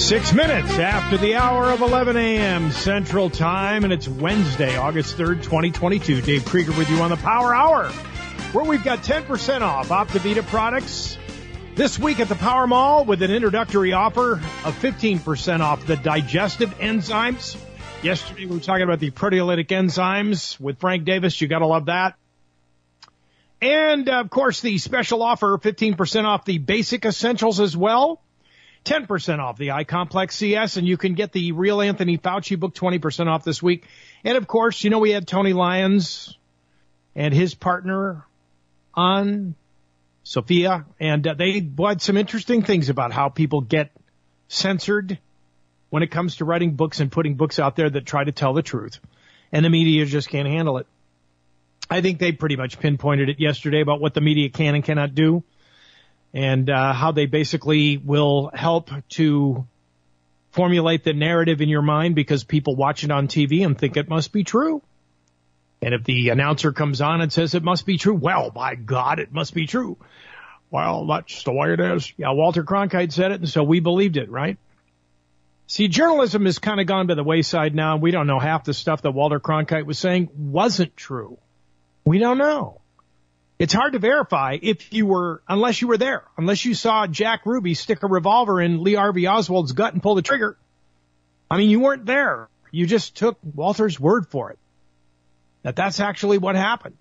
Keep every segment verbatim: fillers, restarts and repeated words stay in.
Six minutes after the hour of eleven a.m. Central Time, and it's Wednesday, August third, twenty twenty-two. Dave Krieger with you on the Power Hour, where we've got ten percent off Optivita products this week at the Power Mall with an introductory offer of fifteen percent off the digestive enzymes. Yesterday we were talking about the proteolytic enzymes with Frank Davis. You got to love that. And, of course, the special offer, fifteen percent off the basic essentials as well. ten percent off the I-Complex C S, and you can get the Real Anthony Fauci book twenty percent off this week. And, of course, you know we had Tony Lyons and his partner on, Sophia, and uh, they had some interesting things about how people get censored when it comes to writing books and putting books out there that try to tell the truth. And the media just can't handle it. I think they pretty much pinpointed it yesterday about what the media can and cannot do, and uh, how they basically will help to formulate the narrative in your mind because people watch it on T V and think it must be true. And if the announcer comes on and says it must be true, well, by God, it must be true. Well, that's the way it is. Yeah, Walter Cronkite said it, and so we believed it, right? See, journalism has kind of gone to the wayside now. We don't know half the stuff that Walter Cronkite was saying wasn't true. We don't know. It's hard to verify if you were, unless you were there, unless you saw Jack Ruby stick a revolver in Lee Harvey Oswald's gut and pull the trigger. I mean, you weren't there. You just took Walter's word for it, that that's actually what happened.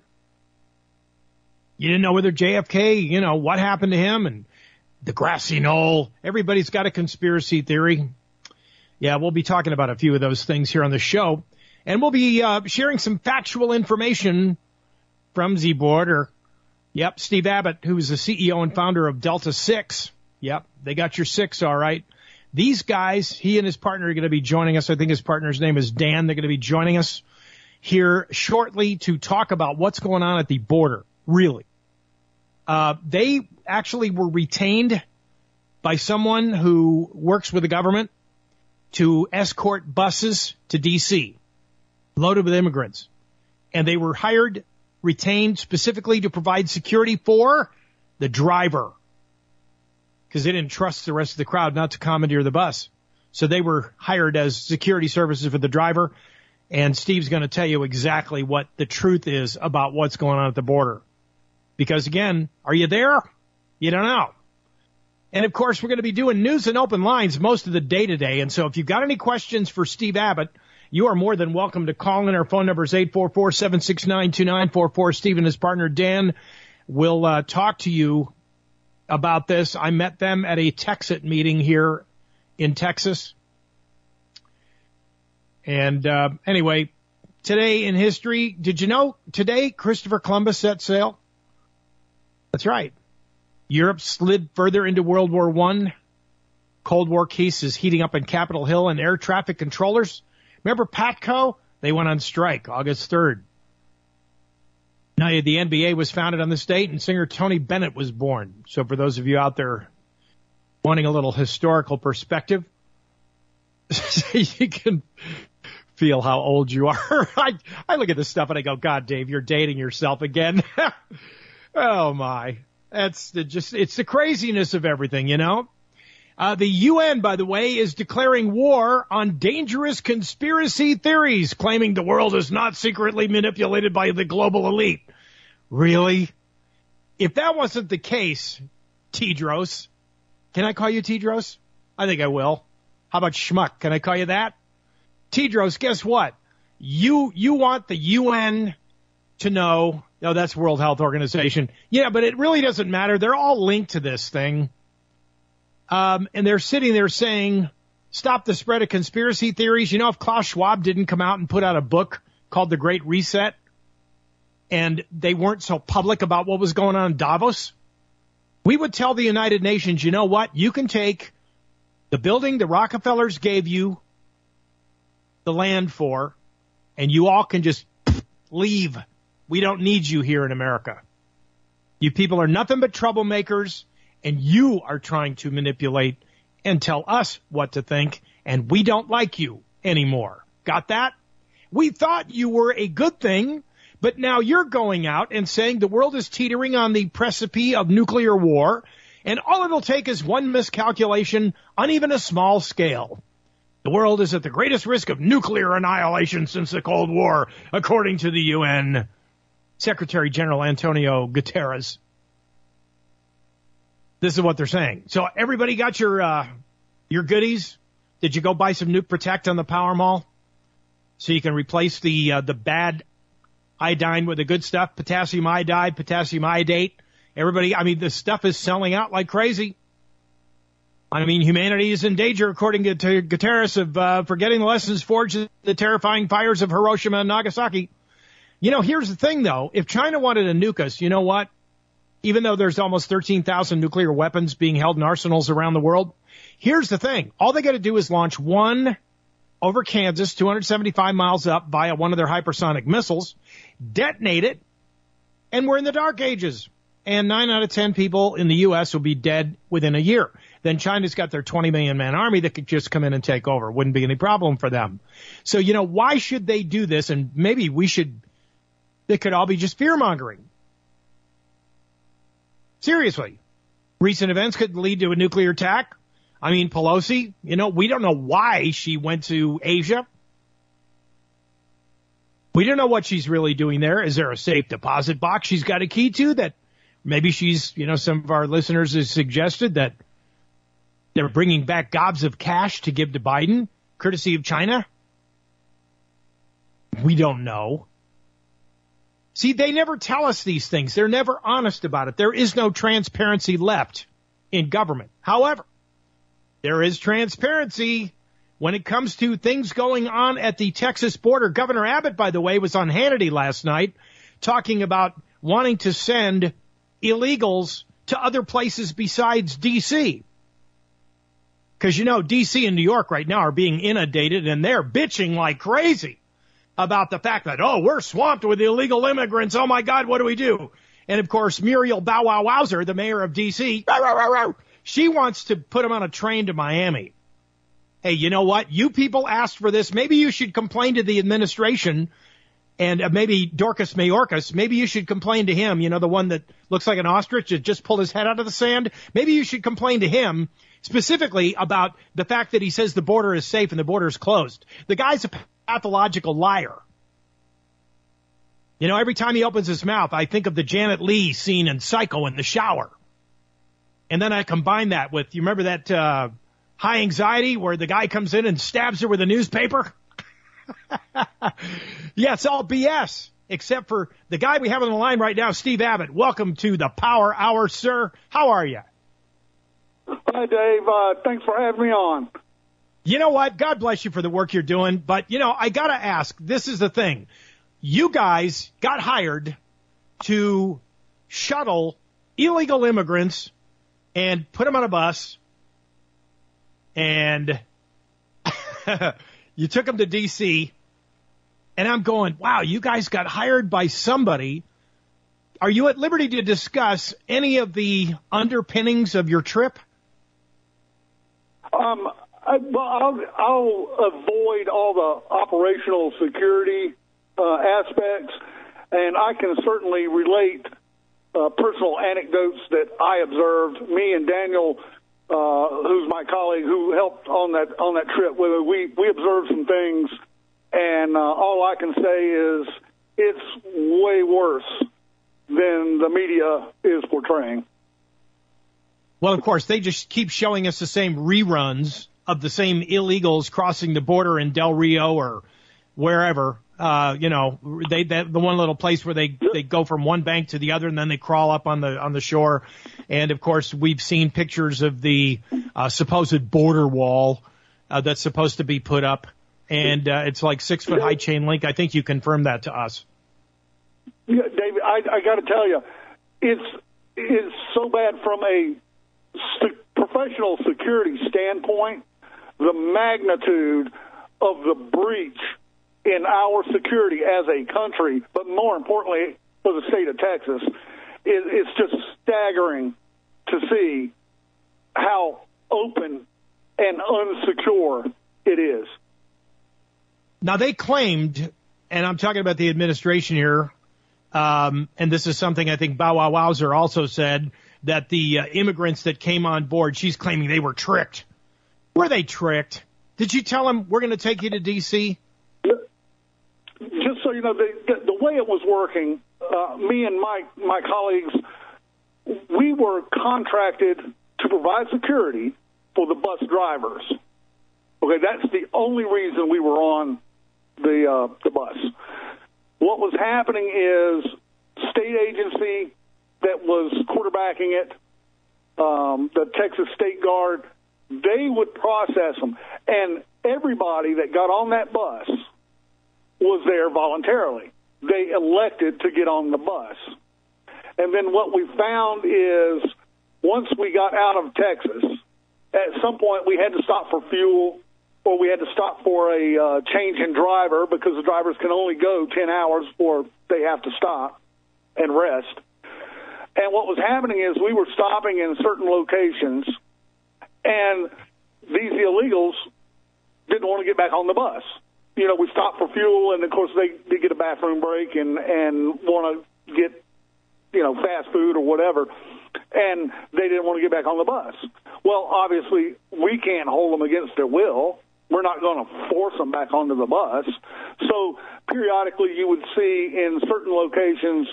You didn't know whether J F K, you know, what happened to him and the grassy knoll. Everybody's got a conspiracy theory. Yeah, we'll be talking about a few of those things here on the show. And we'll be uh, sharing some factual information from Z-Board, or, yep, Steve Abbott, who's the C E O and founder of Delta six. Yep, they got your six, all right. These guys, he and his partner are going to be joining us. I think his partner's name is Dan. They're going to be joining us here shortly to talk about what's going on at the border, really. Uh, they actually were retained by someone who works with the government to escort buses to D C, loaded with immigrants. And they were hired, retained specifically to provide security for the driver, because they didn't trust the rest of the crowd not to commandeer the bus. So they were hired as security services for the driver. And Steve's going to tell you exactly what the truth is about what's going on at the border. Because, again, are you there? You don't know. And, of course, we're going to be doing news and open lines most of the day today. And so if you've got any questions for Steve Abbott, you are more than welcome to call in. Our phone number is eight four four, seven six nine, two nine four four. Steve and his partner Dan will uh, talk to you about this. I met them at a Texit meeting here in Texas. And uh, anyway, today in history, did you know today Christopher Columbus set sail? That's right. Europe slid further into World War One. Cold War cases heating up in Capitol Hill, and air traffic controllers. Remember Patco? They went on strike August third. Now, the N B A was founded on this date, and singer Tony Bennett was born. So for those of you out there wanting a little historical perspective, you can feel how old you are. I, I look at this stuff and I go, God, Dave, you're dating yourself again. Oh, my. That's the, just, it's the craziness of everything, you know? Uh, the U N, by the way, is declaring war on dangerous conspiracy theories, claiming the world is not secretly manipulated by the global elite. Really? If that wasn't the case, Tedros, can I call you Tedros? I think I will. How about Schmuck? Can I call you that? Tedros, guess what? You, you want the U N to know, no, that's World Health Organization. Yeah, but it really doesn't matter. They're all linked to this thing. Um, and they're sitting there saying, stop the spread of conspiracy theories. You know, if Klaus Schwab didn't come out and put out a book called The Great Reset, and they weren't so public about what was going on in Davos, we would tell the United Nations, you know what? You can take the building the Rockefellers gave you the land for, and you all can just leave. We don't need you here in America. You people are nothing but troublemakers. And you are trying to manipulate and tell us what to think, and we don't like you anymore. Got that? We thought you were a good thing, but now you're going out and saying the world is teetering on the precipice of nuclear war, And all it'll take is one miscalculation on even a small scale. The world is at the greatest risk of nuclear annihilation since the Cold War, according to the U N Secretary General Antonio Guterres. This is what they're saying. So everybody got your uh, your goodies? Did you go buy some Nuke Protect on the Power Mall so you can replace the uh, the bad iodine with the good stuff? Potassium iodide, potassium iodate. Everybody, I mean, this stuff is selling out like crazy. I mean, humanity is in danger, according to Guterres, of uh, forgetting the lessons forged in the terrifying fires of Hiroshima and Nagasaki. You know, here's the thing, though. If China wanted to nuke us, you know what? Even though there's almost thirteen thousand nuclear weapons being held in arsenals around the world, here's the thing. All they got to do is launch one over Kansas, two hundred seventy-five miles up via one of their hypersonic missiles, detonate it, and we're in the dark ages. And nine out of ten people in the U S will be dead within a year. Then China's got their twenty million man army that could just come in and take over. Wouldn't be any problem for them. So, you know, why should they do this? And maybe we should, it could all be just fear-mongering. Seriously. Recent events could lead to a nuclear attack. I mean, Pelosi, you know, we don't know why she went to Asia. We don't know what she's really doing there. Is there a safe deposit box she's got a key to that maybe she's, you know, some of our listeners have suggested that they're bringing back gobs of cash to give to Biden, courtesy of China? We don't know. See, they never tell us these things. They're never honest about it. There is no transparency left in government. However, there is transparency when it comes to things going on at the Texas border. Governor Abbott, by the way, was on Hannity last night talking about wanting to send illegals to other places besides D C Because, you know, D C and New York right now are being inundated, and they're bitching like crazy about the fact that, oh, we're swamped with illegal immigrants. Oh, my God, what do we do? And, of course, Muriel Bow Wow Wowzer, the mayor of D C, rah, rah, rah, rah, she wants to put them on a train to Miami. Hey, you know what? You people asked for this. Maybe you should complain to the administration. And uh, maybe Dorcas Mayorkas, maybe you should complain to him, you know, the one that looks like an ostrich that just pulled his head out of the sand. Maybe you should complain to him specifically about the fact that he says the border is safe and the border is closed. The guy's a pathological liar. You know, every time he opens his mouth, I think of the Janet Leigh scene in Psycho in the shower. And then I combine that with, you remember that uh, High Anxiety where the guy comes in and stabs her with a newspaper? Yeah, it's all B S, except for the guy we have on the line right now, Steve Abbott. Welcome to the Power Hour, sir. How are you? Hi, Dave. Uh, thanks for having me on. You know what? God bless you for the work you're doing. But, you know, I got to ask, this is the thing. You guys got hired to shuttle illegal immigrants and put them on a bus, and you took them to D C, and I'm going, wow, you guys got hired by somebody. Are you at liberty to discuss any of the underpinnings of your trip? Um, I, well, I'll, I'll avoid all the operational security uh, aspects, and I can certainly relate uh, personal anecdotes that I observed. Me and Daniel, uh, who's my colleague who helped on that on that trip with us, we we observed some things, and uh, all I can say is it's way worse than the media is portraying. Well, of course, they just keep showing us the same reruns of the same illegals crossing the border in Del Rio or wherever. Uh, you know, they that, the one little place where they they go from one bank to the other and then they crawl up on the on the shore. And of course, we've seen pictures of the uh, supposed border wall uh, that's supposed to be put up, and uh, it's like six foot high chain link. I think you confirmed that to us. Yeah, David, I, I got to tell you, it's it's so bad from a se- professional security standpoint. The magnitude of the breach in our security as a country, but more importantly for the state of Texas, it, it's just staggering to see how open and unsecure it is. Now, they claimed, and I'm talking about the administration here, um, and this is something I think Bow Wow Wowzer also said, that the uh, immigrants that came on board, she's claiming they were tricked. Were they tricked? Did you tell them, we're going to take you to D C? Just so you know, the, the, the way it was working, uh, me and my, my colleagues, we were contracted to provide security for the bus drivers. Okay, that's the only reason we were on the uh, the bus. What was happening is state agency that was quarterbacking it, um, the Texas State Guard, they would process them. And everybody that got on that bus was there voluntarily. They elected to get on the bus. And then what we found is once we got out of Texas, at some point we had to stop for fuel, or we had to stop for a uh, change in driver, because the drivers can only go ten hours before they have to stop and rest. And what was happening is we were stopping in certain locations, and these illegals didn't want to get back on the bus. You know, we stopped for fuel, and, of course, they, they get a bathroom break and, and want to get, you know, fast food or whatever, and they didn't want to get back on the bus. Well, obviously, we can't hold them against their will. We're not going to force them back onto the bus. So periodically you would see in certain locations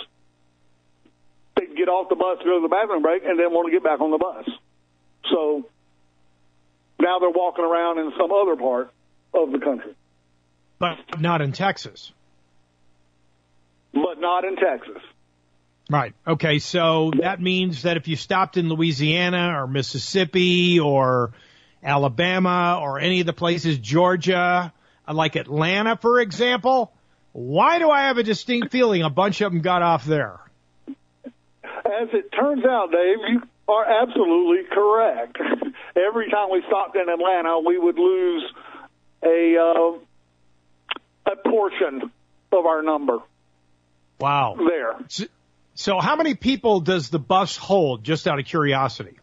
they'd get off the bus to go to the bathroom break and then want to get back on the bus. So now they're walking around in some other part of the country. But not in Texas. But not in Texas. Right. Okay, so that means that if you stopped in Louisiana or Mississippi or Alabama or any of the places, Georgia, like Atlanta, for example, why do I have a distinct feeling a bunch of them got off there? As it turns out, Dave, you are absolutely correct. Every time we stopped in Atlanta, we would lose a uh, a portion of our number. Wow. There. So, so how many people does the bus hold, just out of curiosity?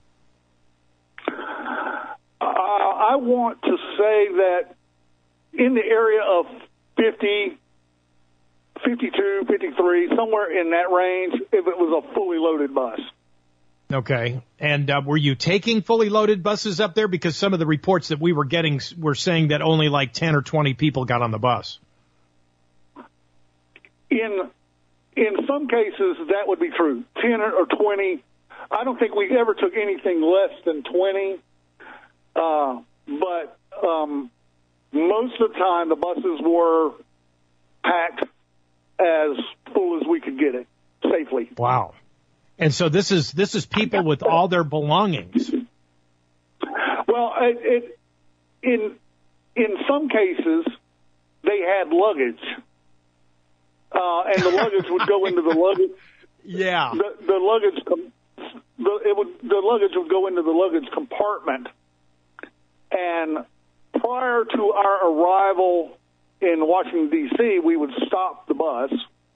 I want to say that in the area of fifty, fifty-two, fifty-three, somewhere in that range, if it was a fully loaded bus. Okay. And uh, were you taking fully loaded buses up there? Because some of the reports that we were getting were saying that only like ten or twenty people got on the bus. In in some cases, that would be true. ten or twenty. I don't think we ever took anything less than twenty. Uh, but um, most of the time, the buses were packed as full as we could get it safely. Wow. And so this is this is people with all their belongings. Well, it, it, in in some cases, they had luggage, uh, and the luggage would go into the luggage. Yeah. The, the luggage, the, it would the luggage would go into the luggage compartment. And prior to our arrival in Washington, D C, we would stop the bus,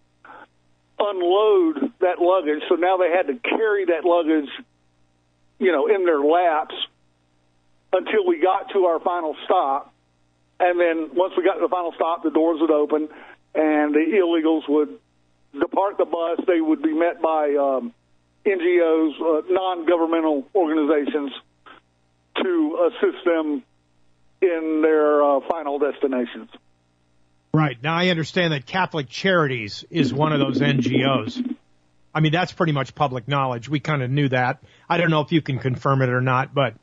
unload that luggage. So now they had to carry that luggage, you know, in their laps until we got to our final stop. And then once we got to the final stop, the doors would open and the illegals would depart the bus. They would be met by um, N G Os, uh, non-governmental organizations, to assist them in their uh, final destinations. Right. Now, I understand that Catholic Charities is one of those N G Os. I mean, that's pretty much public knowledge. We kind of knew that. I don't know if you can confirm it or not, but...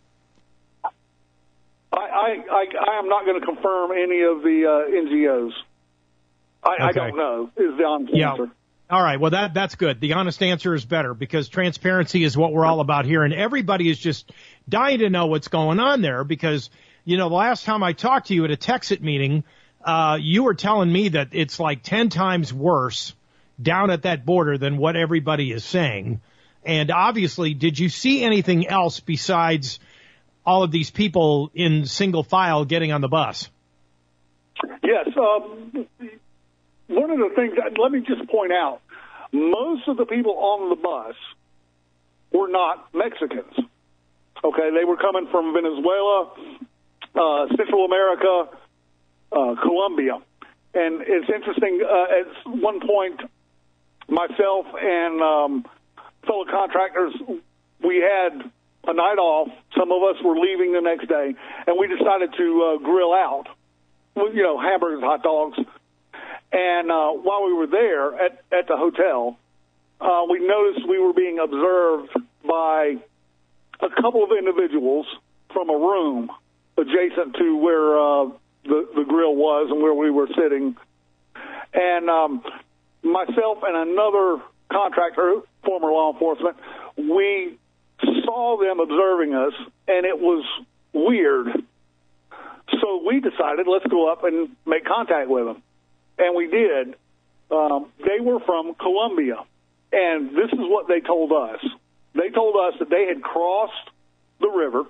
I, I, I, I am not going to confirm any of the uh, N G Os. I, okay. I don't know, is the honest yeah. answer. All right, well, that that's good. The honest answer is better, because transparency is what we're all about here, and everybody is just dying to know what's going on there, because, you know, the last time I talked to you at a Texit meeting, uh, you were telling me that it's like ten times worse down at that border than what everybody is saying. And obviously, did you see anything else besides all of these people in single file getting on the bus? Yes. Um, one of the things, let me just point out, most of the people on the bus were not Mexicans. Okay, they were coming from Venezuela, uh, Central America, uh, Colombia. And it's interesting, uh, at one point, myself and um, fellow contractors we had a night off. Some of us were leaving the next day, and we decided to uh, grill out, you know, hamburgers, hot dogs. And uh, while we were there at, at the hotel, uh, we noticed we were being observed by a couple of individuals from a room adjacent to where uh, the, the grill was and where we were sitting. And um, myself and another contractor, former law enforcement, we saw them observing us, and it was weird. So we decided, let's go up and make contact with them. And we did. Um, they were from Colombia, and this is what they told us. They told us that they had crossed the river,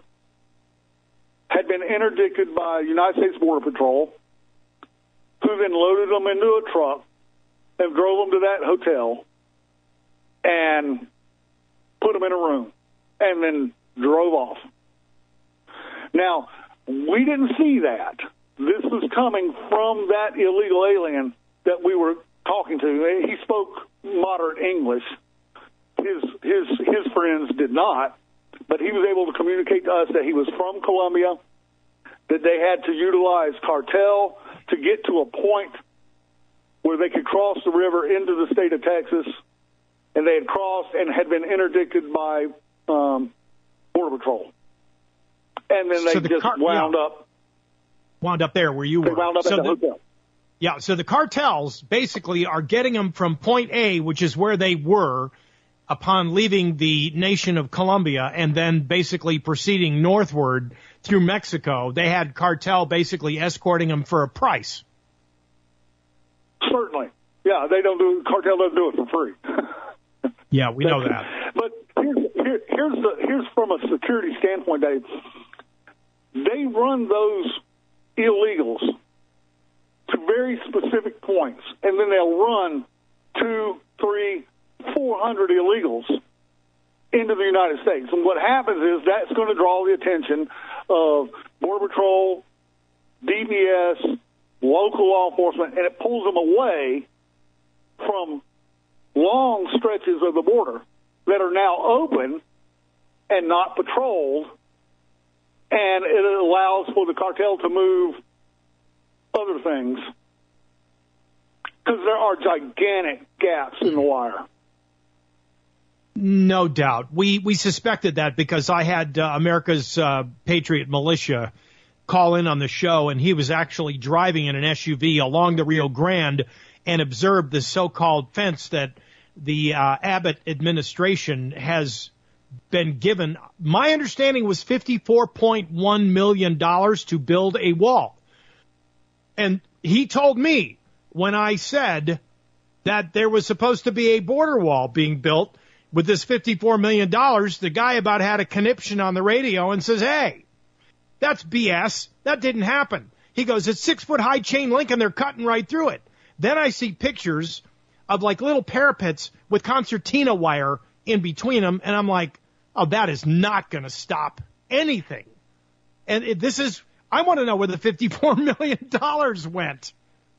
had been interdicted by United States Border Patrol, who then loaded them into a truck and drove them to that hotel and put them in a room and then drove off. Now, we didn't see that. This was coming from that illegal alien that we were talking to. He spoke moderate English. His his his friends did not, but he was able to communicate to us that he was from Colombia, that they had to utilize cartel to get to a point where they could cross the river into the state of Texas, and they had crossed and had been interdicted by um, Border Patrol. And then they so the just car- wound yeah. up. Wound up there where you They were. wound up so at the, the, hotel. Yeah, so the cartels basically are getting them from point A, which is where they were upon leaving the nation of Colombia, and then basically proceeding northward through Mexico. They had cartel basically escorting them for a price. Certainly. Yeah, they don't do, cartel doesn't do it for free. Yeah, we know that. But here's, here, here's, the, here's from a security standpoint, Dave. They run those illegals to very specific points, and then they'll run two, three, four hundred illegals into the United States. And what happens is that's going to draw the attention of Border Patrol, D P S, local law enforcement, and it pulls them away from long stretches of the border that are now open and not patrolled, and it allows for the cartel to move other things, because there are gigantic gaps in the wire. No doubt. We we suspected that because I had uh, America's uh, Patriot Militia call in on the show, and he was actually driving in an S U V along the Rio Grande and observed the so-called fence that the uh, Abbott administration has been given. My understanding was fifty-four point one million dollars to build a wall. And he told me when I said that there was supposed to be a border wall being built with this fifty-four million dollars, the guy about had a conniption on the radio and says, hey, that's B S. That didn't happen. He goes, it's six-foot-high chain link, and they're cutting right through it. Then I see pictures of, like, little parapets with concertina wire in between them, and I'm like, oh, that is not going to stop anything. And it, this is, I want to know where the fifty-four million dollars went.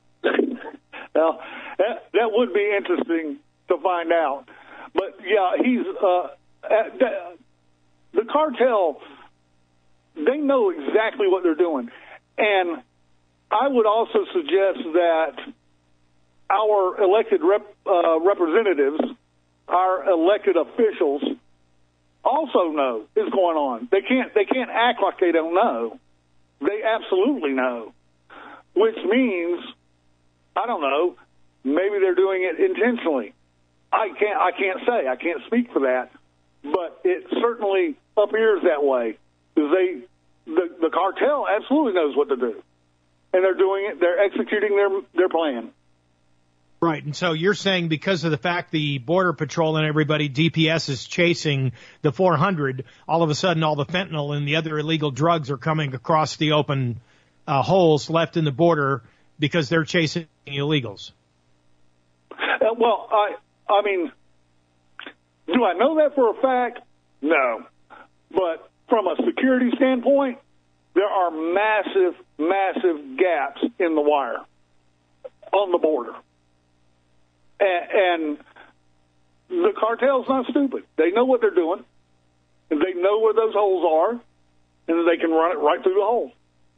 Well, that, that would be interesting to find out. But, yeah, he's uh, the, the cartel, they know exactly what they're doing. And I would also suggest that our elected rep, uh, representatives, our elected officials, also know is going on. They can't they can't act like they don't know. They absolutely know, which means, I don't know, maybe they're doing it intentionally. I can't I can't say. I can't speak for that, but it certainly appears that way, because they the the cartel absolutely knows what to do, and they're doing it. They're executing their their plan. Right, and so you're saying because of the fact the Border Patrol and everybody, D P S is chasing the four hundred, all of a sudden all the fentanyl and the other illegal drugs are coming across the open uh, holes left in the border because they're chasing illegals. Uh, well, I I mean, do I know that for a fact? No. But from a security standpoint, there are massive, massive gaps in the wire on the border. And the cartel's not stupid. They know what they're doing. and they know where those holes are, and they can run it right through the hole.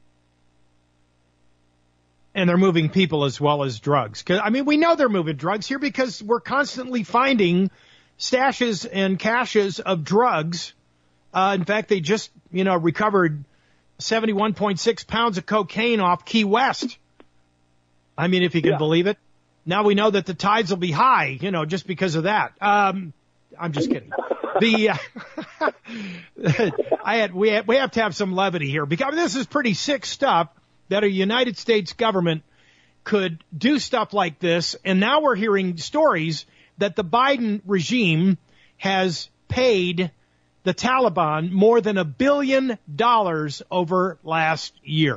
And they're moving people as well as drugs. 'Cause, I mean, we know they're moving drugs here because we're constantly finding stashes and caches of drugs. Uh, in fact, they just, you know, recovered seventy-one point six pounds of cocaine off Key West. I mean, if you can yeah. believe it. Now we know that the tides will be high, you know, just because of that. Um, I'm just kidding. The uh, I had we had, we have to have some levity here because this is pretty sick stuff that a United States government could do stuff like this. And now we're hearing stories that the Biden regime has paid the Taliban more than a billion dollars over last year.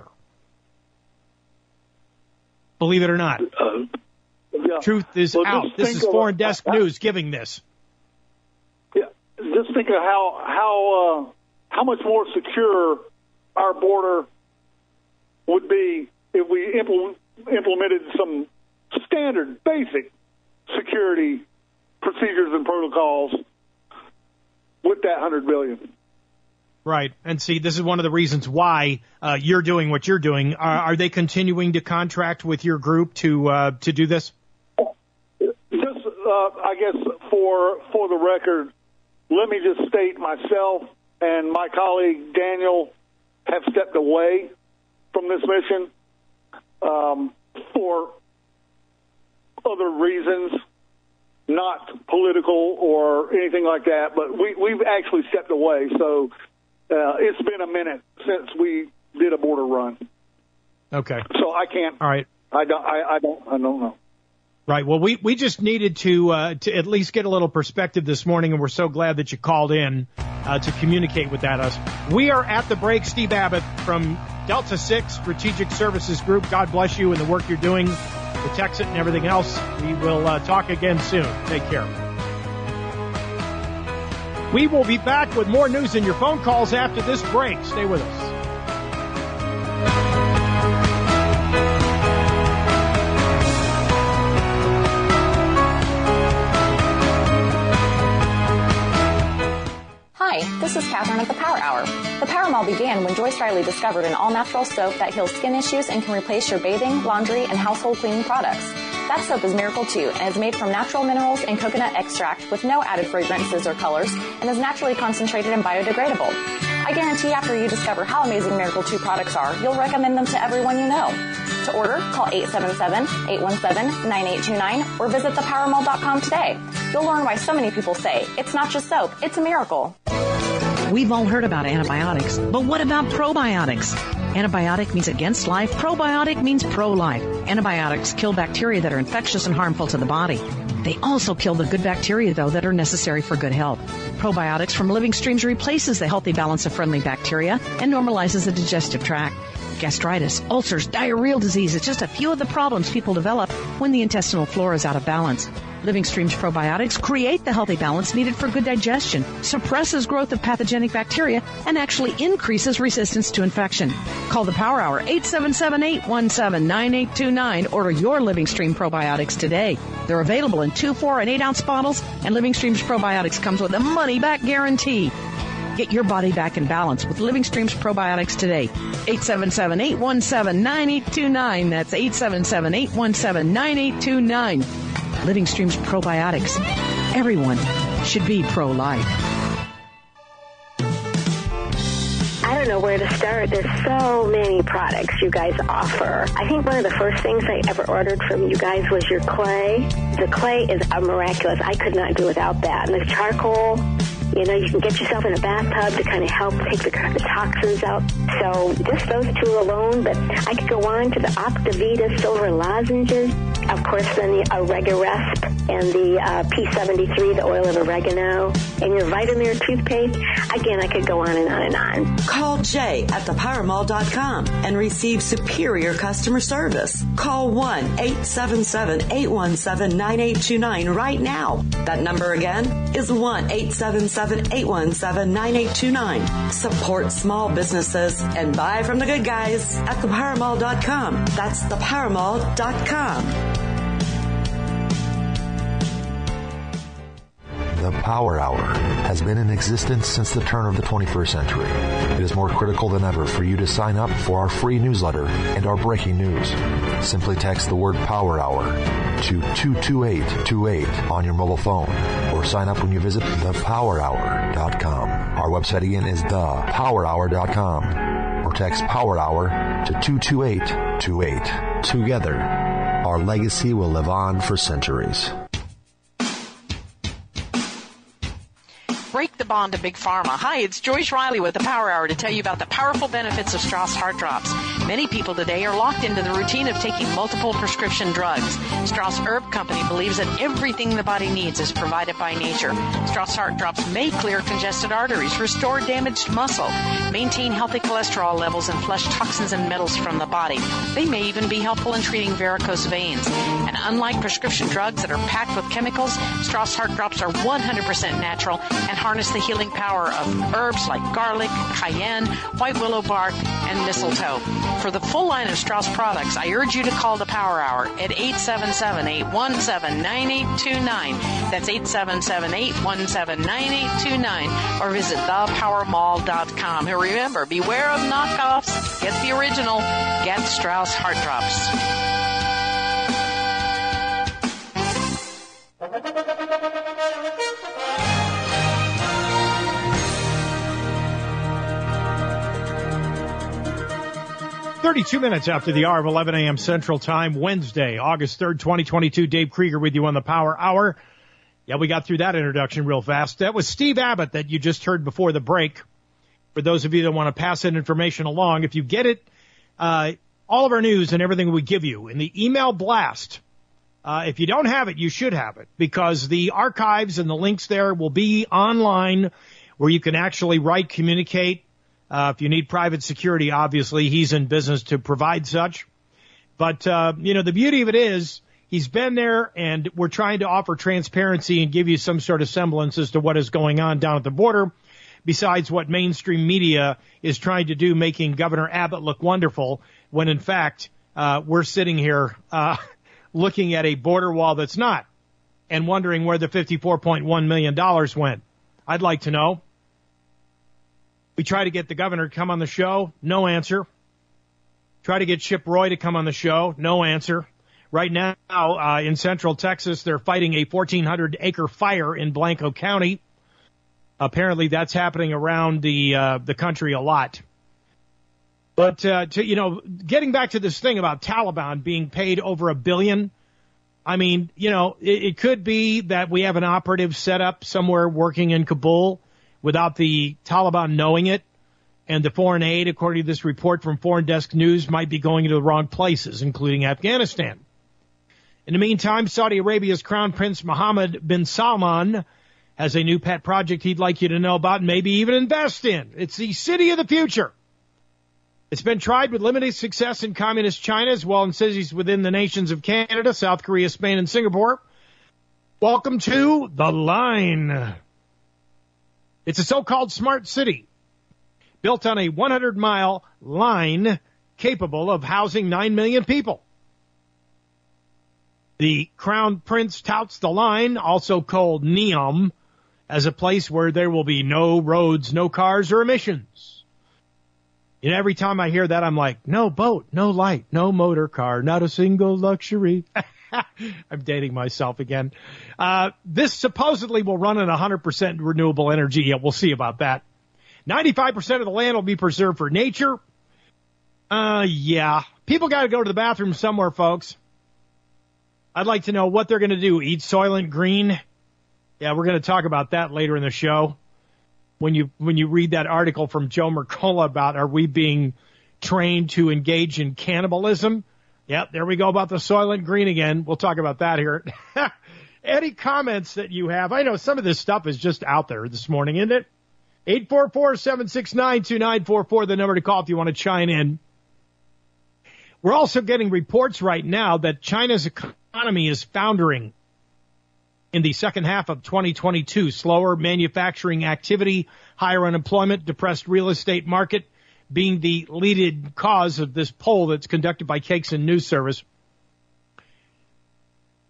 Believe it or not. Uh, yeah. Truth is well, out. This is Foreign Desk uh, News giving this. Yeah, just think of how how uh, how much more secure our border would be if we impl- implemented some standard, basic security procedures and protocols with that one hundred billion dollars. Right. And see, this is one of the reasons why uh, you're doing what you're doing. Are, are they continuing to contract with your group to uh, to do this? Just, uh, I guess, for for the record, let me just state myself and my colleague Daniel have stepped away from this mission um, for other reasons, not political or anything like that, but we, we've actually stepped away. So uh, it's been a minute since we did a border run. Okay. So I can't. All right. I don't. I, I don't. I don't know. Right. Well, we, we just needed to uh, to at least get a little perspective this morning, and we're so glad that you called in uh, to communicate with that us. We are at the break. Steve Abbott from Delta six Strategic Services Group. God bless you and the work you're doing to Texas and everything else. We will uh, talk again soon. Take care. We will be back with more news and your phone calls after this break. Stay with us. Hi, this is Catherine at the Power Hour. The Power Mall began when Joyce Riley discovered an all-natural soap that heals skin issues and can replace your bathing, laundry, and household cleaning products. That soap is Miracle two and is made from natural minerals and coconut extract with no added fragrances or colors and is naturally concentrated and biodegradable. I guarantee after you discover how amazing Miracle two products are, you'll recommend them to everyone you know. To order, call eight seven seven, eight one seven, nine eight two nine or visit the power mall dot com today. You'll learn why so many people say, it's not just soap, it's a miracle. We've all heard about antibiotics, but what about probiotics? Antibiotic means against life. Probiotic means pro-life. Antibiotics kill bacteria that are infectious and harmful to the body. They also kill the good bacteria, though, that are necessary for good health. Probiotics from Living Streams replaces the healthy balance of friendly bacteria and normalizes the digestive tract. Gastritis, ulcers, diarrheal disease is just a few of the problems people develop when the intestinal flora is out of balance. Living Streams probiotics create the healthy balance needed for good digestion, suppresses growth of pathogenic bacteria, and actually increases resistance to infection. Call the Power Hour, eight seven seven, eight one seven, nine eight two nine. Order your Living Stream probiotics today. They're available in two, four, and eight ounce bottles, and Living Streams probiotics comes with a money-back guarantee. Get your body back in balance with Living Streams probiotics today. eight seven seven, eight one seven, nine eight two nine. That's eight seven seven, eight one seven, nine eight two nine. Living Streams probiotics. Everyone should be pro-life. I don't know where to start. There's so many products you guys offer. I think one of the first things I ever ordered from you guys was your clay. The clay is miraculous. I could not do without that. And the charcoal, you know, you can get yourself in a bathtub to kind of help take the, the toxins out. So just those two alone, but I could go on to the Optivita silver lozenges. Of course, then the Oregaresp and the uh, P seventy-three, the oil of oregano, and your Vitamir toothpaste. Again, I could go on and on and on. Call Jay at the power mall dot com and receive superior customer service. Call one, eight seven seven, eight one seven, nine eight two nine right now. That number again is one, eight seven seven, eight one seven, nine eight two nine. Support small businesses and buy from the good guys at the power mall dot com. That's the power mall dot com. The Power Hour has been in existence since the turn of the twenty-first century. It is more critical than ever for you to sign up for our free newsletter and our breaking news. Simply text the word Power Hour to two two eight two eight on your mobile phone or sign up when you visit the power hour dot com. Our website again is the power hour dot com or text Power Hour to two two eight two eight. Together, our legacy will live on for centuries. Break the bond to Big Pharma. Hi, it's Joyce Riley with the Power Hour to tell you about the powerful benefits of Strauss Heart Drops. Many people today are locked into the routine of taking multiple prescription drugs. Strauss Herb Company believes that everything the body needs is provided by nature. Strauss Heart Drops may clear congested arteries, restore damaged muscle, maintain healthy cholesterol levels, and flush toxins and metals from the body. They may even be helpful in treating varicose veins. And unlike prescription drugs that are packed with chemicals, Strauss Heart Drops are one hundred percent natural and harness the healing power of herbs like garlic, cayenne, white willow bark, and mistletoe. For the full line of Strauss products, I urge you to call the Power Hour at eight seven seven, eight one seven, nine eight two nine. That's eight seven seven, eight one seven, nine eight two nine. Or visit the power mall dot com. And remember, beware of knockoffs. Get the original. Get Strauss Heart Drops. thirty-two minutes after the hour of eleven a.m. Central Time, Wednesday, August third, twenty twenty-two. Dave Krieger with you on the Power Hour. Yeah, we got through that introduction real fast. That was Steve Abbott that you just heard before the break. For those of you that want to pass that information along, if you get it, uh, all of our news and everything we give you in the email blast, uh, if you don't have it, you should have it, because the archives and the links there will be online where you can actually write, communicate. Uh, if you need private security, obviously, he's in business to provide such. But, uh, you know, the beauty of it is he's been there, and we're trying to offer transparency and give you some sort of semblance as to what is going on down at the border, besides what mainstream media is trying to do, making Governor Abbott look wonderful, when, in fact, uh, we're sitting here uh, looking at a border wall that's not, and wondering where the fifty-four point one million dollars went. I'd like to know. We try to get the governor to come on the show. No answer. Try to get Chip Roy to come on the show. No answer. Right now, uh, in central Texas, they're fighting a fourteen hundred acre fire in Blanco County. Apparently, that's happening around the uh, the country a lot. But, uh, to, you know, getting back to this thing about Taliban being paid over a billion, I mean, you know, it, it could be that we have an operative set up somewhere working in Kabul without the Taliban knowing it, and the foreign aid, according to this report from Foreign Desk News, might be going to the wrong places, including Afghanistan. In the meantime, Saudi Arabia's Crown Prince Mohammed bin Salman has a new pet project he'd like you to know about and maybe even invest in. It's the city of the future. It's been tried with limited success in communist China, as well as cities within the nations of Canada, South Korea, Spain, and Singapore. Welcome to The Line. It's a so-called smart city built on a one hundred mile line capable of housing nine million people. The Crown Prince touts the line, also called NEOM, as a place where there will be no roads, no cars, or emissions. And every time I hear that, I'm like, no boat, no light, no motor car, not a single luxury. I'm dating myself again. Uh, this supposedly will run on one hundred percent renewable energy. Yeah, we'll see about that. ninety-five percent of the land will be preserved for nature. Uh, yeah. People got to go to the bathroom somewhere, folks. I'd like to know what they're going to do. Eat Soylent Green? Yeah, we're going to talk about that later in the show. When you when you read that article from Joe Mercola about are we being trained to engage in cannibalism? Yep, there we go about the Soylent Green again. We'll talk about that here. Any comments that you have? I know some of this stuff is just out there this morning, isn't it? eight four four, seven six nine, two nine four four, the number to call if you want to chime in. We're also getting reports right now that China's economy is foundering in the second half of twenty twenty-two. Slower manufacturing activity, higher unemployment, depressed real estate market being the leading cause of this poll that's conducted by Cakeson News Service.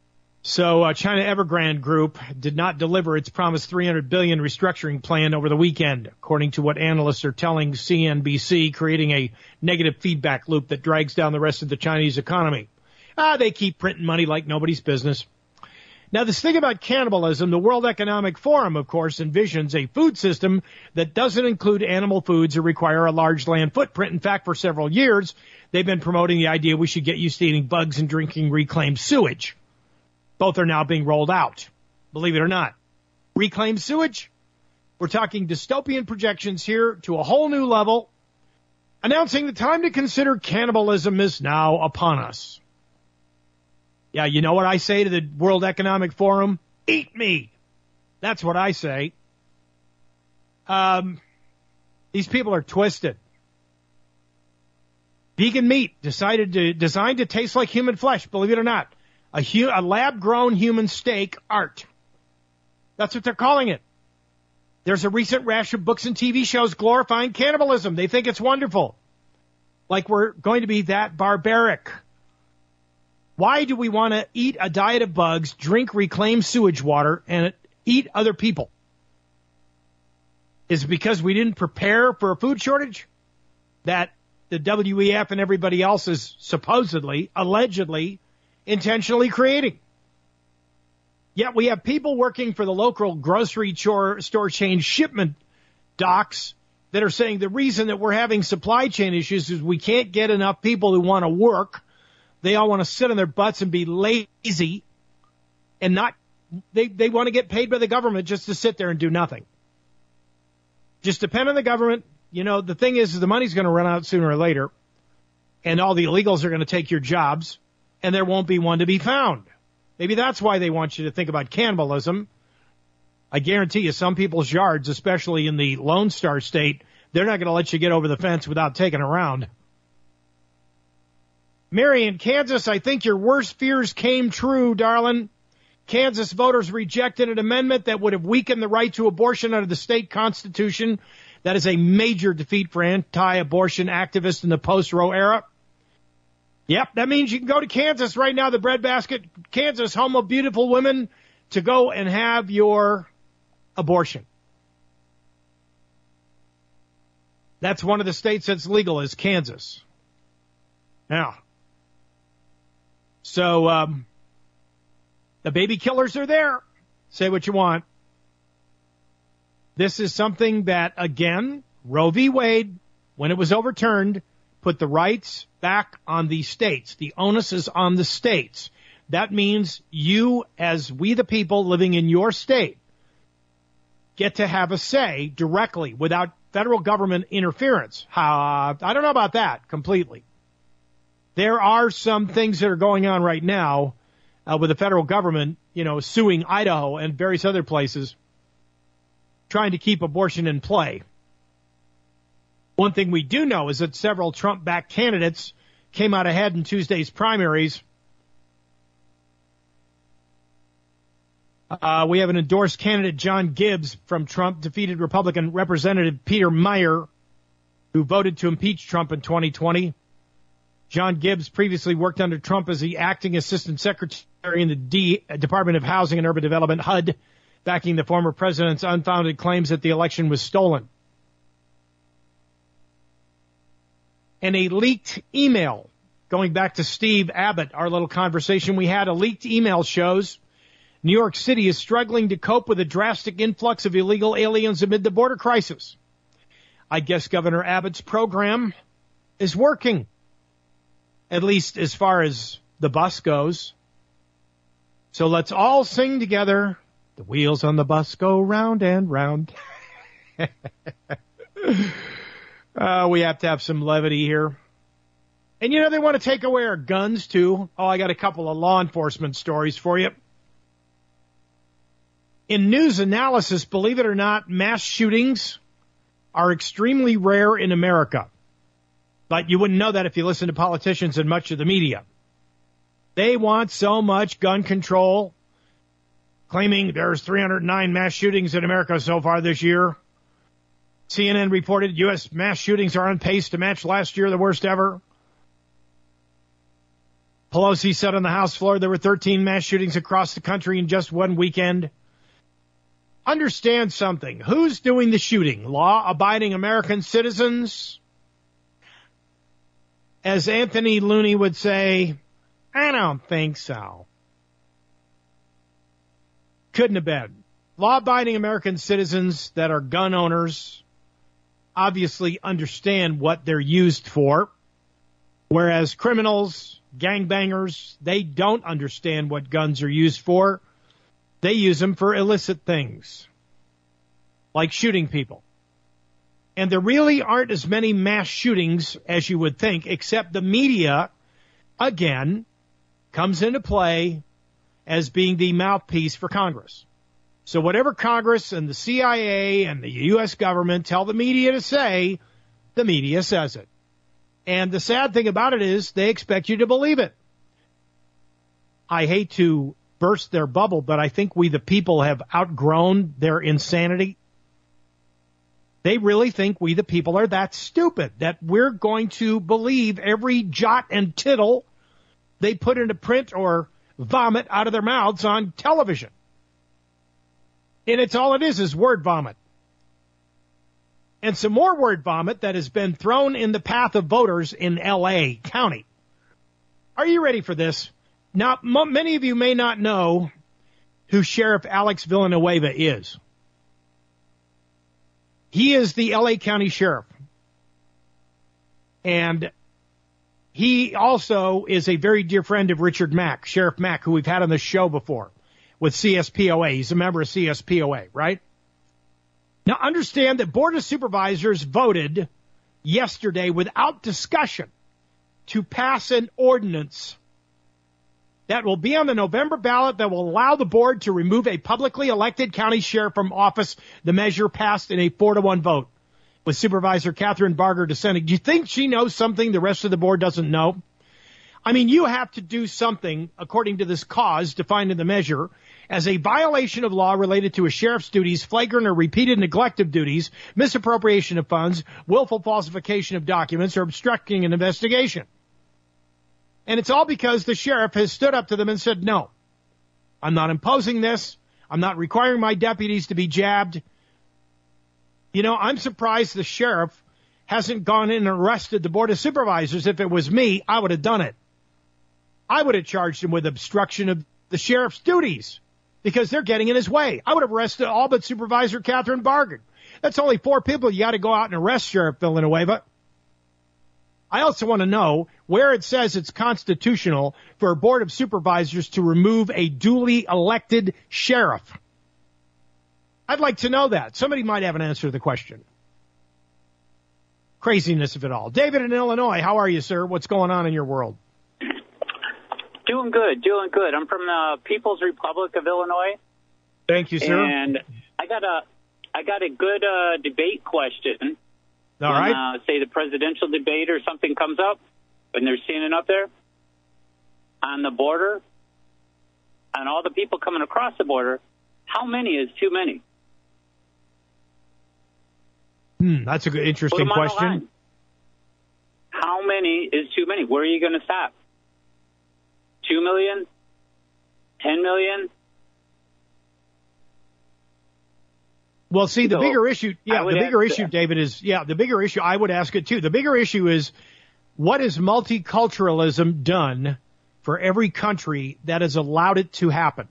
So uh, China Evergrande Group did not deliver its promised three hundred billion dollars restructuring plan over the weekend, according to what analysts are telling C N B C, creating a negative feedback loop that drags down the rest of the Chinese economy. Ah, they keep printing money like nobody's business. Now, this thing about cannibalism, the World Economic Forum, of course, envisions a food system that doesn't include animal foods or require a large land footprint. In fact, for several years, they've been promoting the idea we should get used to eating bugs and drinking reclaimed sewage. Both are now being rolled out, believe it or not. Reclaimed sewage? We're talking dystopian projections here to a whole new level, announcing the time to consider cannibalism is now upon us. Yeah, you know what I say to the World Economic Forum? Eat me. That's what I say. Um, these people are twisted. Vegan meat decided to, designed to taste like human flesh, believe it or not. A, hu- a lab-grown human steak art. That's what they're calling it. There's a recent rash of books and T V shows glorifying cannibalism. They think it's wonderful. Like we're going to be that barbaric. Why do we want to eat a diet of bugs, drink reclaimed sewage water, and eat other people? Is it because we didn't prepare for a food shortage that the W E F and everybody else is supposedly, allegedly, intentionally creating? Yet we have people working for the local grocery store chain shipment docks that are saying the reason that we're having supply chain issues is we can't get enough people who want to work. They all want to sit on their butts and be lazy and not, they, they want to get paid by the government just to sit there and do nothing. Just depend on the government. You know, the thing is, is the money's going to run out sooner or later, and all the illegals are going to take your jobs, and there won't be one to be found. Maybe that's why they want you to think about cannibalism. I guarantee you some people's yards, especially in the Lone Star State, they're not going to let you get over the fence without taking a round. Mary in Kansas, I think your worst fears came true, darling. Kansas voters rejected an amendment that would have weakened the right to abortion under the state constitution. That is a major defeat for anti-abortion activists in the post-Roe era. Yep, that means you can go to Kansas right now, the breadbasket, Kansas, home of beautiful women, to go and have your abortion. That's one of the states that's legal, is Kansas. Now, so um, the baby killers are there. Say what you want. This is something that, again, Roe v. Wade, when it was overturned, put the rights back on the states. The onus is on the states. That means you, as we the people living in your state, get to have a say directly without federal government interference. Uh, I don't know about that completely. There are some things that are going on right now uh, with the federal government, you know, suing Idaho and various other places, trying to keep abortion in play. One thing we do know is that several Trump-backed candidates came out ahead in Tuesday's primaries. Uh, we have an endorsed candidate, John Gibbs, from Trump, defeated Republican Representative Peter Meijer, who voted to impeach Trump in twenty twenty. John Gibbs previously worked under Trump as the acting assistant secretary in the D- Department of Housing and Urban Development, H U D, backing the former president's unfounded claims that the election was stolen. And a leaked email, going back to Steve Abbott, our little conversation we had, a leaked email shows New York City is struggling to cope with a drastic influx of illegal aliens amid the border crisis. I guess Governor Abbott's program is working, at least as far as the bus goes. So let's all sing together. The wheels on the bus go round and round. uh, we have to have some levity here. And, you know, they want to take away our guns, too. Oh, I got a couple of law enforcement stories for you. In news analysis, believe it or not, mass shootings are extremely rare in America. But you wouldn't know that if you listen to politicians and much of the media. They want so much gun control, claiming there's three hundred nine mass shootings in America so far this year. C N N reported U S mass shootings are on pace to match last year, the worst ever. Pelosi said on the House floor there were thirteen mass shootings across the country in just one weekend. Understand something. Who's doing the shooting? Law-abiding American citizens? As Anthony Looney would say, I don't think so. Couldn't have been. Law-abiding American citizens that are gun owners obviously understand what they're used for, whereas criminals, gangbangers, they don't understand what guns are used for. They use them for illicit things, like shooting people. And there really aren't as many mass shootings as you would think, except the media, again, comes into play as being the mouthpiece for Congress. So whatever Congress and the C I A and the U S government tell the media to say, the media says it. And the sad thing about it is they expect you to believe it. I hate to burst their bubble, but I think we the people have outgrown their insanity. They really think we the people are that stupid, that we're going to believe every jot and tittle they put into print or vomit out of their mouths on television. And it's all it is, is word vomit. And some more word vomit that has been thrown in the path of voters in L A County. Are you ready for this? Now, m- many of you may not know who Sheriff Alex Villanueva is. He is the L A County Sheriff. And he also is a very dear friend of Richard Mack, Sheriff Mack, who we've had on the show before with C S P O A. He's a member of C S P O A, right? Now, understand that Board of Supervisors voted yesterday without discussion to pass an ordinance that will be on the November ballot that will allow the board to remove a publicly elected county sheriff from office. The measure passed in a four to one vote with Supervisor Catherine Barger dissenting. Do you think she knows something the rest of the board doesn't know? I mean, you have to do something, according to this cause defined in the measure, as a violation of law related to a sheriff's duties, flagrant or repeated neglect of duties, misappropriation of funds, willful falsification of documents, or obstructing an investigation. And it's all because the sheriff has stood up to them and said, no, I'm not imposing this. I'm not requiring my deputies to be jabbed. You know, I'm surprised the sheriff hasn't gone in and arrested the Board of Supervisors. If it was me, I would have done it. I would have charged him with obstruction of the sheriff's duties because they're getting in his way. I would have arrested all but Supervisor Catherine Barger. That's only four people you got to go out and arrest Sheriff Villanueva. I also want to know where it says it's constitutional for a Board of Supervisors to remove a duly elected sheriff. I'd like to know that. Somebody might have an answer to the question. Craziness of it all. David in Illinois, how are you, sir? What's going on in your world? Doing good, doing good. I'm from the People's Republic of Illinois. Thank you, sir. And I got a, I got a good uh, debate question. All when, right. Uh, say the presidential debate or something comes up, and they're standing up there on the border, and all the people coming across the border. How many is too many? Hmm, that's a good, interesting question. How many is too many? Where are you going to stop? Two million? Ten million? Well, see, the so bigger issue, yeah, the bigger issue, to, David, is, yeah, the bigger issue, I would ask it too. The bigger issue is, what has multiculturalism done for every country that has allowed it to happen?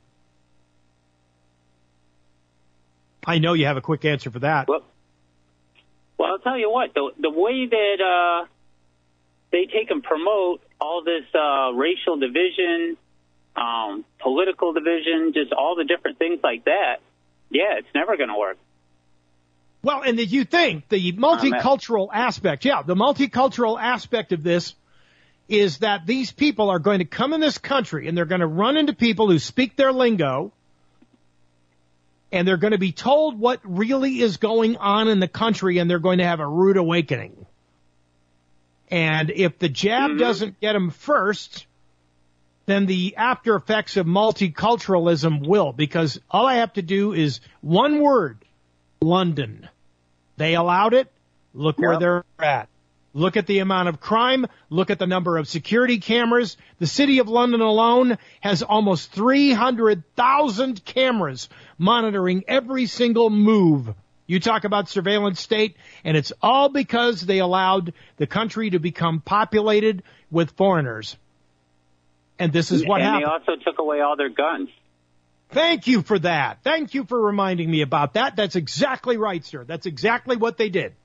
I know you have a quick answer for that. Well, well I'll tell you what, the, the way that uh, they take and promote all this uh, racial division, um, political division, just all the different things like that, yeah, it's never going to work. Well, and that you think the multicultural aspect, yeah, the multicultural aspect of this is that these people are going to come in this country and they're going to run into people who speak their lingo, and they're going to be told what really is going on in the country, and they're going to have a rude awakening. And if the jab mm-hmm. doesn't get them first, then the after effects of multiculturalism will, because all I have to do is one word, London. They allowed it. Look yep. where they're at. Look at the amount of crime. Look at the number of security cameras. The city of London alone has almost three hundred thousand cameras monitoring every single move. You talk about surveillance state, and it's all because they allowed the country to become populated with foreigners. And this is what and happened. And they also took away all their guns. Thank you for that. Thank you for reminding me about that. That's exactly right, sir. That's exactly what they did.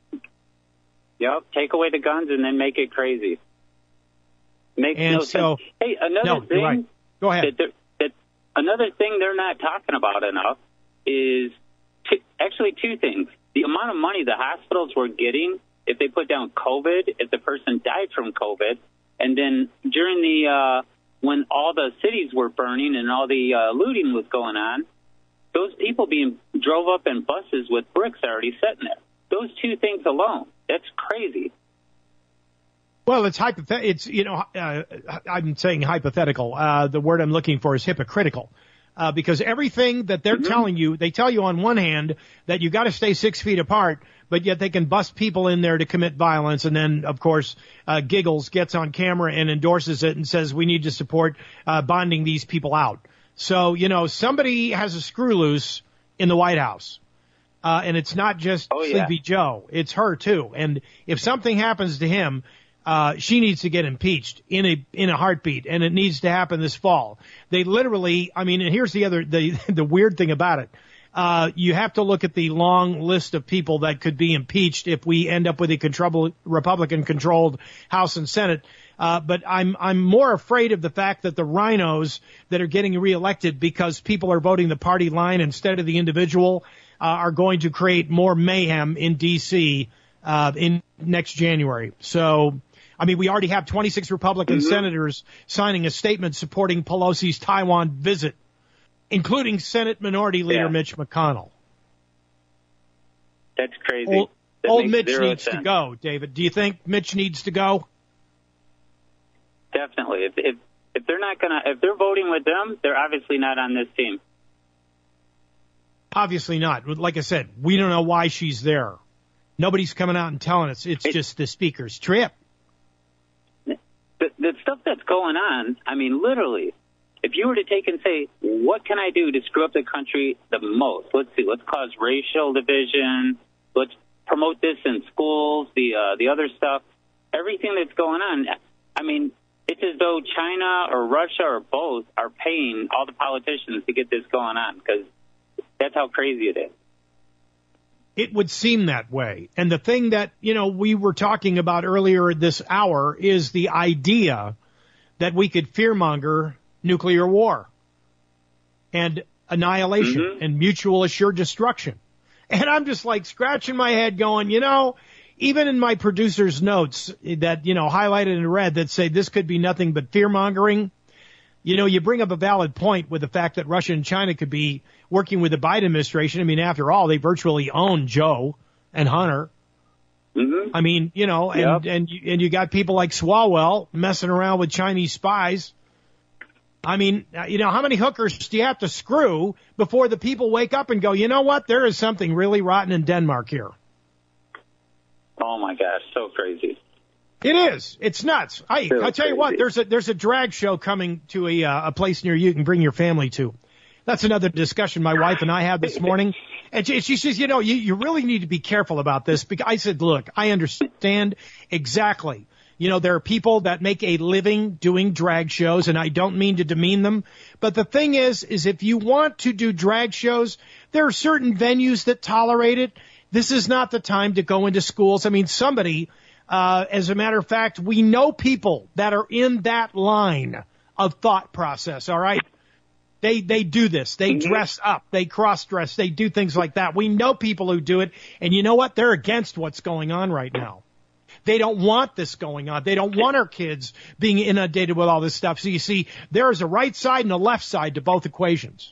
Yep, take away the guns and then make it crazy. Makes and no so, sense. Hey, another no, thing. right. Go ahead. That, that another thing they're not talking about enough is two, actually two things. The amount of money the hospitals were getting if they put down COVID, if the person died from COVID, and then during the uh, when all the cities were burning and all the uh, looting was going on, those people being drove up in buses with bricks already sitting there. Those two things alone, that's crazy. Well, it's hypothet- It's you know, uh, I'm saying hypothetical. Uh, the word I'm looking for is hypocritical, uh, because everything that they're mm-hmm. telling you, they tell you on one hand that you got to stay six feet apart, but yet they can bust people in there to commit violence, and then of course, uh, Giggles gets on camera and endorses it and says we need to support uh, bonding these people out. So you know, somebody has a screw loose in the White House. Uh, and it's not just oh, yeah. Sleepy Joe. It's her, too. And if something happens to him, uh, she needs to get impeached in a in a heartbeat, and it needs to happen this fall. They literally, I mean, and here's the other, the, the weird thing about it. Uh, you have to look at the long list of people that could be impeached if we end up with a control, Republican-controlled House and Senate. Uh, but I'm I'm more afraid of the fact that the rhinos that are getting reelected because people are voting the party line instead of the individual Uh, are going to create more mayhem in D C uh, in next January. So, I mean, we already have twenty-six Republican mm-hmm. senators signing a statement supporting Pelosi's Taiwan visit, including Senate Minority Leader yeah. Mitch McConnell. That's crazy. Old, that old Mitch needs sense. to go, David. Do you think Mitch needs to go? Definitely. If if, if they're not gonna, if they're voting with them, they're obviously not on this team. Obviously not. Like I said, we don't know why she's there. Nobody's coming out and telling us. It's, it's just the speaker's trip. The, the stuff that's going on, I mean, literally, if you were to take and say, what can I do to screw up the country the most? Let's see. Let's cause racial division. Let's promote this in schools, the uh, the other stuff. Everything that's going on, I mean, it's as though China or Russia or both are paying all the politicians to get this going on because that's how crazy it is. It would seem that way. And the thing that, you know, we were talking about earlier this hour is the idea that we could fearmonger nuclear war and annihilation mm-hmm. and mutual assured destruction. And I'm just like scratching my head going, you know, even in my producer's notes that, you know, highlighted in red that say this could be nothing but fearmongering, you know, you bring up a valid point with the fact that Russia and China could be working with the Biden administration. I mean, after all, they virtually own Joe and Hunter. Mm-hmm. I mean, you know, and, yep. and, you, and you got people like Swalwell messing around with Chinese spies. I mean, you know, how many hookers do you have to screw before the people wake up and go, you know what, there is something really rotten in Denmark here? Oh, my gosh, so crazy. It is. It's nuts. I, so I tell you what, there's a there's a drag show coming to a uh, a place near you. You can bring your family to. That's another discussion my wife and I had this morning. And she, she says, you know, you, you really need to be careful about this. Because I said, look, I understand exactly. You know, there are people that make a living doing drag shows, and I don't mean to demean them. But the thing is, is if you want to do drag shows, there are certain venues that tolerate it. This is not the time to go into schools. I mean, somebody... Uh, as a matter of fact, we know people that are in that line of thought process, all right? They they do this. They mm-hmm. dress up. They cross-dress. They do things like that. We know people who do it, and you know what? They're against what's going on right now. They don't want this going on. They don't want our kids being inundated with all this stuff. So you see, there is a right side and a left side to both equations.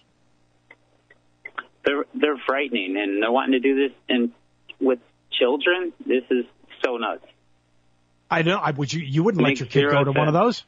They're, they're frightening, and they're wanting to do this in, with children. This is so nuts. I know. I would you. You wouldn't let your kid go to one of those.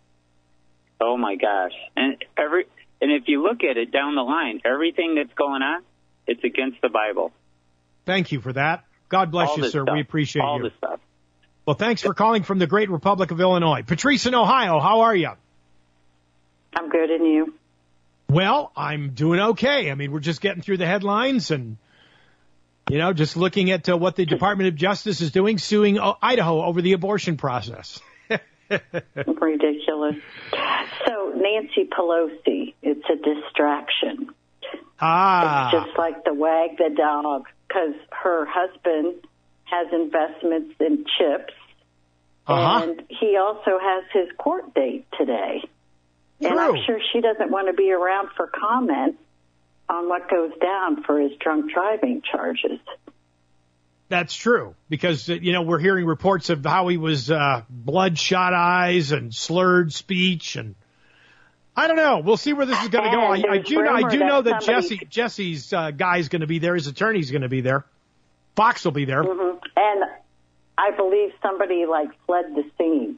Oh my gosh! And every and if you look at it down the line, everything that's going on, it's against the Bible. Thank you for that. God bless All you, sir. Stuff. We appreciate All you. All this stuff. Well, thanks for calling from the great Republic of Illinois. Patrice in Ohio, how are you? I'm good, and you? Well, I'm doing okay. I mean, we're just getting through the headlines and, you know, just looking at uh, what the Department of Justice is doing, suing uh, Idaho over the abortion process. Ridiculous. So Nancy Pelosi, it's a distraction. Ah. It's just like the wag the dog, because her husband has investments in chips, uh-huh. and he also has his court date today. True. And I'm sure she doesn't want to be around for comment on what goes down for his drunk driving charges. That's true, because, uh, you know, we're hearing reports of how he was uh, bloodshot eyes and slurred speech, and I don't know. We'll see where this is going to go. I, I do know, I do know that, that Jesse Jesse's uh, guy is going to be there. His attorney's going to be there. Fox will be there. Mm-hmm. And I believe somebody, like, fled the scene.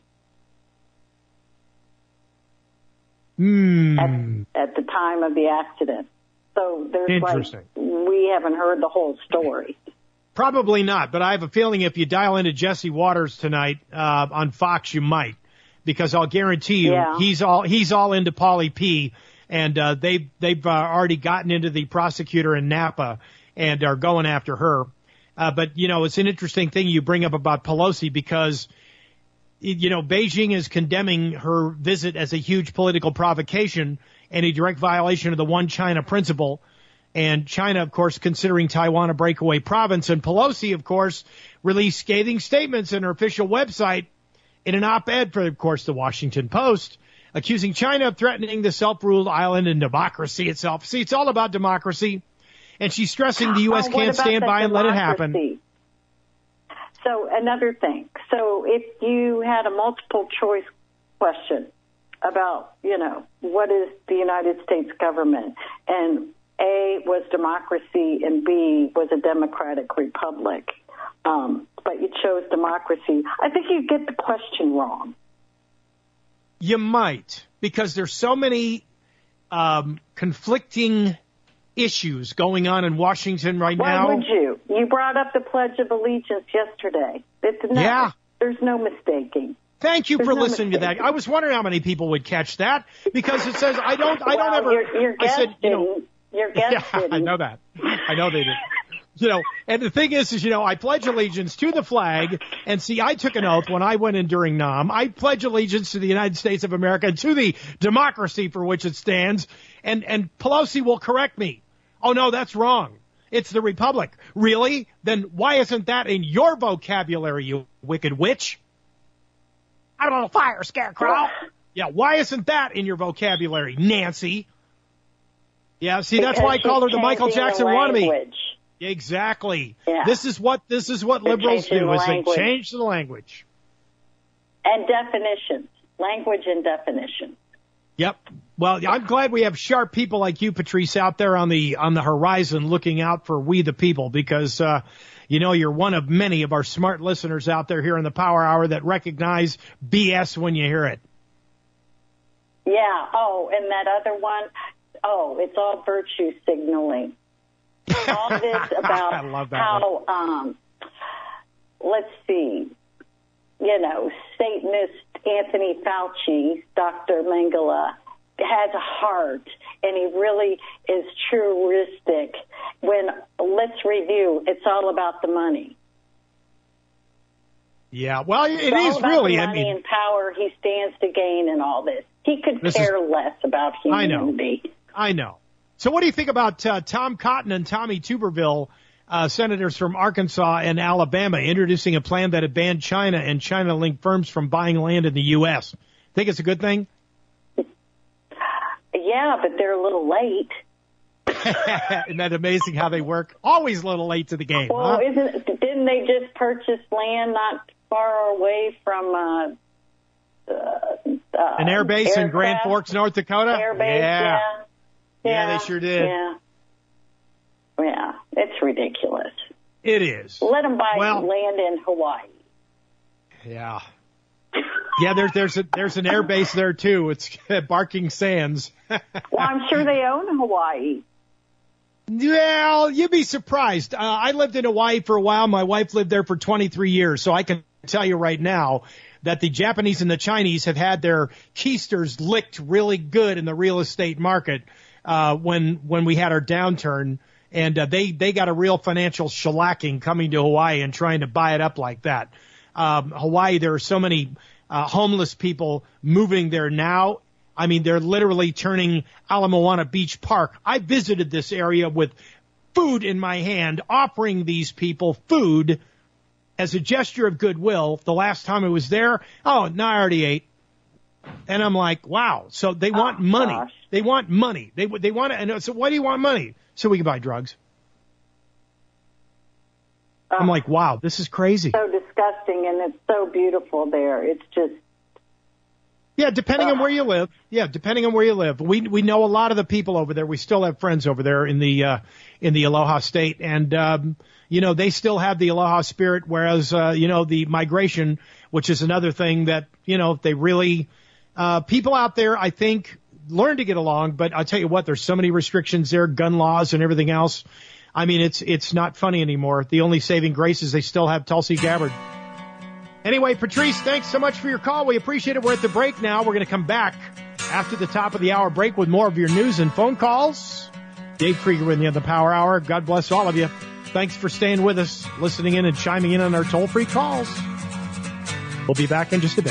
Mm. At, at the time of the accident. So there's Interesting. Like, we haven't heard the whole story. Probably not, but I have a feeling if you dial into Jesse Waters tonight uh, on Fox, you might, because I'll guarantee you yeah. he's all he's all into Polly P, and uh, they they've uh, already gotten into the prosecutor in Napa and are going after her. Uh, but you know, it's an interesting thing you bring up about Pelosi, because you know Beijing is condemning her visit as a huge political provocation and a direct violation of the One China principle. And China, of course, considering Taiwan a breakaway province. And Pelosi, of course, released scathing statements in her official website in an op-ed for, of course, the Washington Post, accusing China of threatening the self-ruled island and democracy itself. See, it's all about democracy. And she's stressing the U S oh, can't stand by and let it happen. So another thing. So if you had a multiple choice question about, you know, what is the United States government, and A was democracy and B was a democratic republic, um, but you chose democracy, I think you get the question wrong. You might, because there's so many um, conflicting issues going on in Washington right Why now. Why would you? You brought up the Pledge of Allegiance yesterday. It's no, yeah. There's no mistaking. Thank you There's for no listening mistake. to that. I was wondering how many people would catch that, because it says I don't. I well, don't ever. Your, your I said, you know, didn't. Your guest yeah, didn't. I know that. I know they did. You know, and the thing is, is, you know, I pledge allegiance to the flag. And see, I took an oath when I went in during Nam. I pledge allegiance to the United States of America, to the democracy for which it stands. And, and Pelosi will correct me. Oh, no, that's wrong. It's the republic. Really? Then why isn't that in your vocabulary, you wicked witch? Out on a fire, scarecrow. Yeah, why isn't that in your vocabulary, Nancy? Yeah, see, that's because why I call her the Michael Jackson wannabe. Language. Exactly. Yeah. This is what this is what They're liberals do, the is they language. change the language. And definitions. Language and definitions. Yep. Well, I'm glad we have sharp people like you, Patrice, out there on the on the horizon looking out for we the people, because uh you know, you're one of many of our smart listeners out there here in the Power Hour that recognize B S when you hear it. Yeah. Oh, and that other one, oh, it's all virtue signaling. All this about I love that how, um, let's see, you know, Satanist Anthony Fauci, Doctor Mengele, has a heart, and he really is truistic. When, let's review, it's all about the money. Yeah, well, it it's all is about really. the I money mean, and power he stands to gain and all this. He could This care is- less about I know. humanity. I know. So what do you think about uh, Tom Cotton and Tommy Tuberville, uh, senators from Arkansas and Alabama, introducing a plan that had banned China and China-linked firms from buying land in the U S? Think it's a good thing? Yeah, but they're a little late. Isn't that amazing how they work? Always a little late to the game, Well, huh? isn't didn't they just purchase land not far away from uh, uh, uh, An air base in Grand aircraft? Forks, North Dakota? Air base, yeah. yeah. Yeah, they sure did. Yeah, yeah, it's ridiculous. It is. Let them buy Well- land in Hawaii. Yeah. Yeah, there's there's a, there's an air base there too. It's Barking Sands. Well, I'm sure they own Hawaii. Well, you'd be surprised. Uh, I lived in Hawaii for a while. My wife lived there for twenty-three years, so I can tell you right now that the Japanese and the Chinese have had their keisters licked really good in the real estate market uh, when when we had our downturn, and uh, they they got a real financial shellacking coming to Hawaii and trying to buy it up like that. Um, Hawaii, there are so many uh, homeless people moving there now. I mean, they're literally turning Ala Moana Beach Park. I visited this area with food in my hand, offering these people food as a gesture of goodwill. The last time I was there, oh, no, I already ate. And I'm like, wow. So they want oh, money. Gosh. They want money. They they want to. And so why do you want money? So we can buy drugs. Uh, I'm like, wow, this is crazy. So disgusting, and it's so beautiful there. It's just. Yeah, depending uh, on where you live. Yeah, depending on where you live. We we know a lot of the people over there. We still have friends over there in the uh, in the Aloha State, and um, you know, they still have the Aloha spirit. Whereas uh, you know, the migration, which is another thing that you know they really uh, people out there, I think, learn to get along. But I'll tell you what, there's so many restrictions there, gun laws and everything else. I mean, it's it's not funny anymore. The only saving grace is they still have Tulsi Gabbard. Anyway, Patrice, thanks so much for your call. We appreciate it. We're at the break now. We're going to come back after the top of the hour break with more of your news and phone calls. Dave Krieger with you on the Power Hour. God bless all of you. Thanks for staying with us, listening in and chiming in on our toll-free calls. We'll be back in just a bit.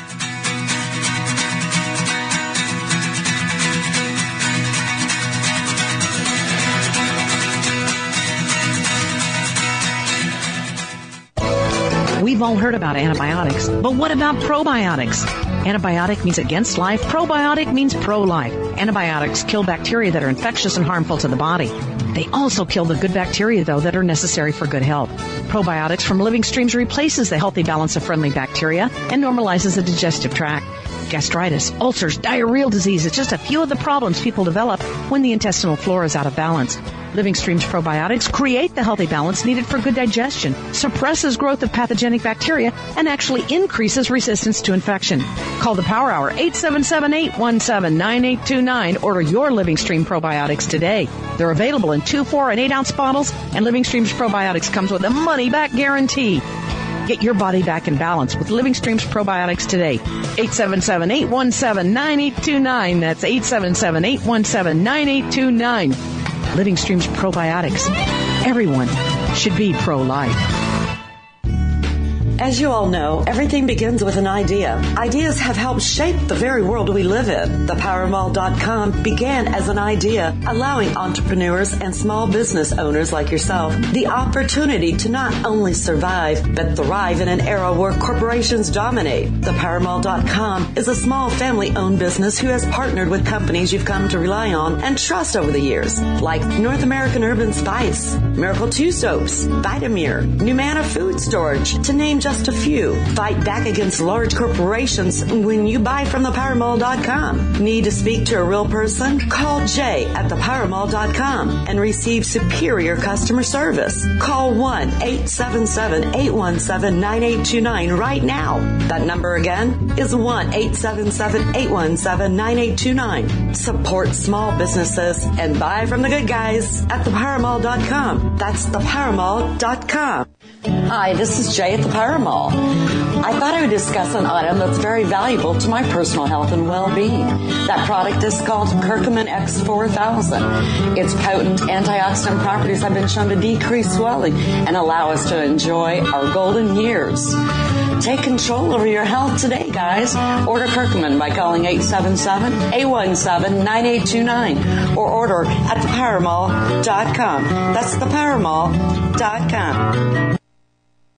We've all heard about antibiotics, but what about probiotics? Antibiotic means against life. Probiotic means pro-life. Antibiotics kill bacteria that are infectious and harmful to the body. They also kill the good bacteria, though, that are necessary for good health. Probiotics from Living Streams replaces the healthy balance of friendly bacteria and normalizes the digestive tract. Gastritis, ulcers, diarrheal disease, it's just a few of the problems people develop when the intestinal flora is out of balance. Living Streams probiotics create the healthy balance needed for good digestion, suppresses growth of pathogenic bacteria, and actually increases resistance to infection. Call the Power Hour, eight seven seven, eight one seven, nine eight two nine. Order your Living Stream probiotics today. They're available in two, four, and eight ounce bottles, and Living Streams probiotics comes with a money-back guarantee. Get your body back in balance with Living Streams probiotics today. eight seven seven, eight one seven, nine eight two nine. That's eight seven seven, eight one seven, nine eight two nine. Living Streams probiotics. Everyone should be pro-life. As you all know, everything begins with an idea. Ideas have helped shape the very world we live in. the power mall dot com began as an idea, allowing entrepreneurs and small business owners like yourself the opportunity to not only survive, but thrive in an era where corporations dominate. the power mall dot com is a small family-owned business who has partnered with companies you've come to rely on and trust over the years, like North American Urban Spice, Miracle two Soaps, Vitamir, Numana Food Storage, to name just Just a few. Fight back against large corporations when you buy from the power mall dot com. Need to speak to a real person? Call Jay at the power mall dot com and receive superior customer service. Call one, eight seven seven, eight one seven, nine eight two nine right now. That number again is one, eight seven seven, eight one seven, nine eight two nine. Support small businesses and buy from the good guys at the power mall dot com. That's the power mall dot com. Hi, this is Jay at the Power Mall. I thought I would discuss an item that's very valuable to my personal health and well-being. That product is called Curcumin X four thousand. Its potent antioxidant properties have been shown to decrease swelling and allow us to enjoy our golden years. Take control over your health today, guys. Order Curcumin by calling eight seven seven, eight one seven, nine eight two nine or order at the power mall dot com. That's the power mall dot com.